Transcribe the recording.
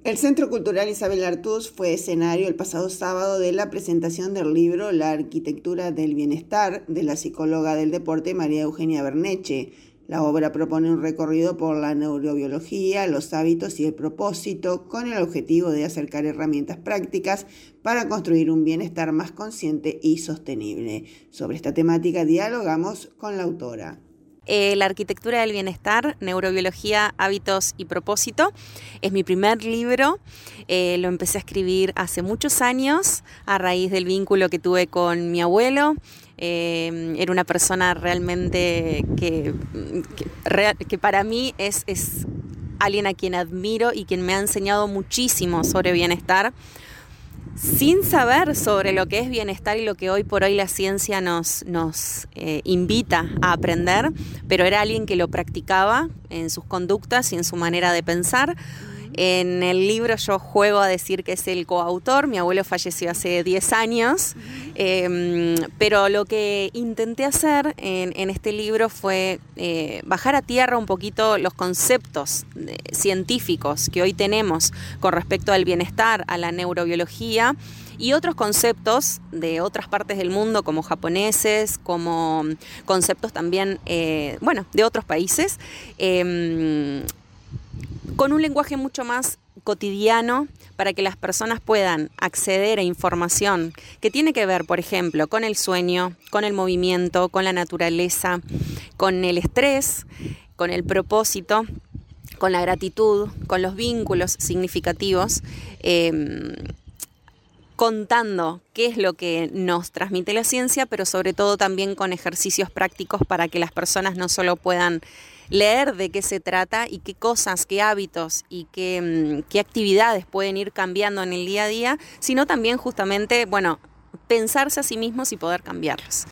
El Centro Cultural Isabel Artús fue escenario el pasado sábado de la presentación del libro La arquitectura del bienestar de la psicóloga del deporte María Eugenia Berneche. La obra propone un recorrido por la neurobiología, los hábitos y el propósito, con el objetivo de acercar herramientas prácticas para construir un bienestar más consciente y sostenible. Sobre esta temática dialogamos con la autora. La arquitectura del bienestar, neurobiología, hábitos y propósito. Es mi primer libro, lo empecé a escribir hace muchos años a raíz del vínculo que tuve con mi abuelo. Era una persona realmente que para mí es alguien a quien admiro y quien me ha enseñado muchísimo sobre bienestar, sin saber sobre lo que es bienestar y lo que hoy por hoy la ciencia nos invita a aprender, pero era alguien que lo practicaba en sus conductas y en su manera de pensar. En el libro yo juego a decir que es el coautor. Mi abuelo falleció hace 10 años, pero lo que intenté hacer en este libro fue bajar a tierra un poquito los conceptos científicos que hoy tenemos con respecto al bienestar, a la neurobiología y otros conceptos de otras partes del mundo, como japoneses, como conceptos también, de otros países, con un lenguaje mucho más cotidiano para que las personas puedan acceder a información que tiene que ver, por ejemplo, con el sueño, con el movimiento, con la naturaleza, con el estrés, con el propósito, con la gratitud, con los vínculos significativos, contando qué es lo que nos transmite la ciencia, pero sobre todo también con ejercicios prácticos para que las personas no solo puedan leer de qué se trata y qué cosas, qué hábitos y qué actividades pueden ir cambiando en el día a día, sino también justamente, pensarse a sí mismos y poder cambiarlos.